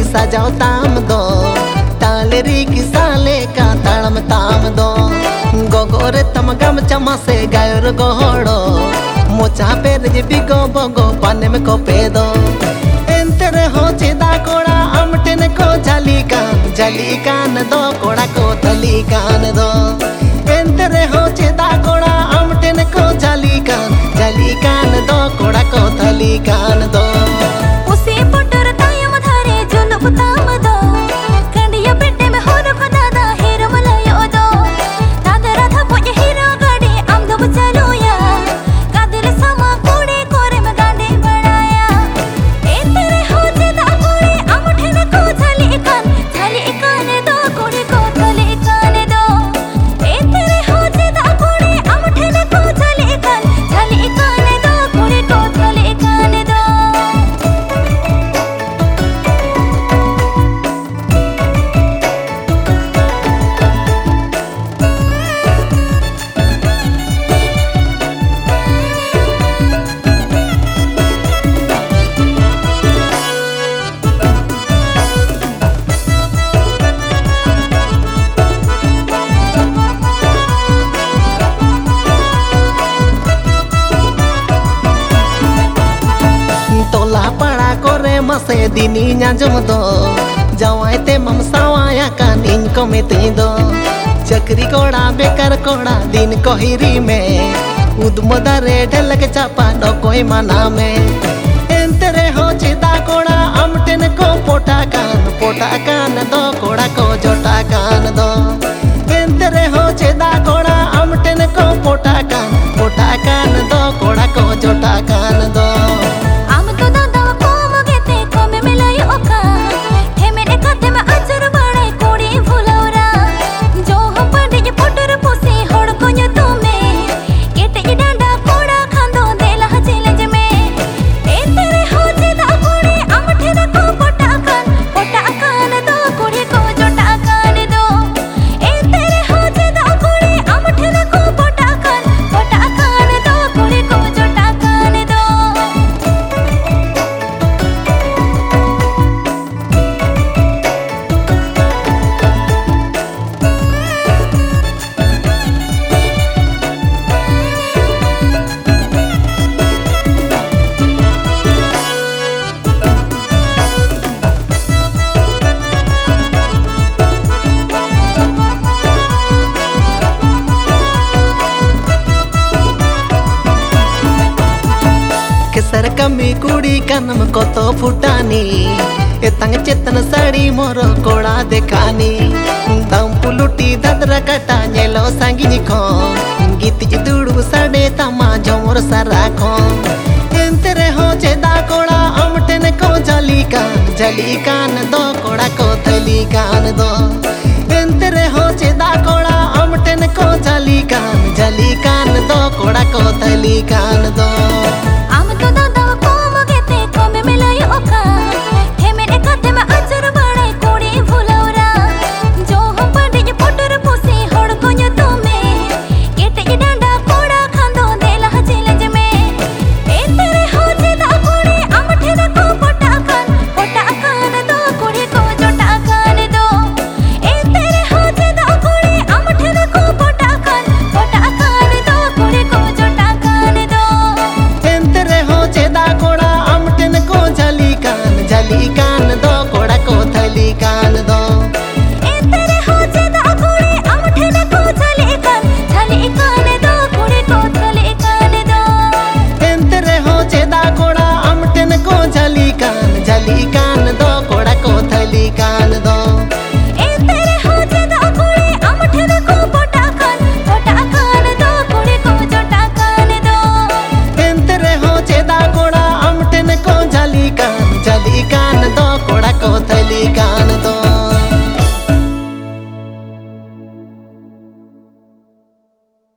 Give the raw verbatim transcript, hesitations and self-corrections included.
सजाओ ताम दो तालेरी की साले का ताड़म ताम दो गोगोरे तम गम चमा से गायर गोहड़ो मोचा पे रज बिगो बगो पाने में को पे दो एंतरे हो चेदा कोड़ा अमटन को जली कान जली कान दो कोड़ा को थली कान दो एंतरे हो चेदा कोड़ा अमटन को जली कान जली कान दो कोड़ा को थली कान दो उसे पुटर तायम धारे जुलुप ताम दो कंडिया पेटे में होर को दादा हीरो मलायो दो दादा राधा पोजे हीरो गाड़ी आम दो चलो या कादिर समा कोड़े कोरे में गांडे बढ़ाया एंतरे हो चेदा कोड़े अमठन को झली कान झली कान दो कोड़े को थली कान दो एंतरे हो चेदा कोड़े अमठन को झली कान झली कान दो कोड़े को थली कान दो तोला पड़ा करे मसे दिनी नाजम दो जवाई ते मम सावाया कानिन को मिती दो चक्री कोड़ा बेकार कोड़ा दिन को हिरी में उदमदारे ढल के चापा दो कोई मना में एंतरे हो चिदा कोड़ा अमटन को पोटा कान पोटा कान दो कोड़ा को जोटा कान दो एंतरे हो चिदा कोड़ा अमटन को पोटा कान पोटा कान दो कोड़ा को जोटा कान दो आम तो दादा को मगेते को में मिलायो का हे मेरे खाते में अजर बड़े कोड़ी फुलौरा जो हम पड़े ये पोटर पोसे होड़ को ये तो में केटे ये डांडा कोड़ा खांदो देला चैलेंज में ए तेरे हो जेदा कोड़ी आम ठेरा को पोटा कान पोटा कान दो कोड़ी को जोटा कान दो ए तेरे हो जेदा कोड़ी आम ठेरा को पोटा कान पोटा कान दो कोड़ी को जोटा कान दो केसर कमी कुड़ी कनम को तो फुटानी एतंग चेतन साड़ी मोर कोड़ा देखानी दम पुलुटी ददरा कटा नेलो सांगिनी को गीत दुड़ू साडे तमा झोमर सारा को एंतरे हो चेदा कोड़ा अमटन को जली कान जली कान दो कोड़ा को थली कान दो एंतरे हो चेदा कोड़ा अमटन को जली कान जली कान दो कोड़ा को थली कान दो।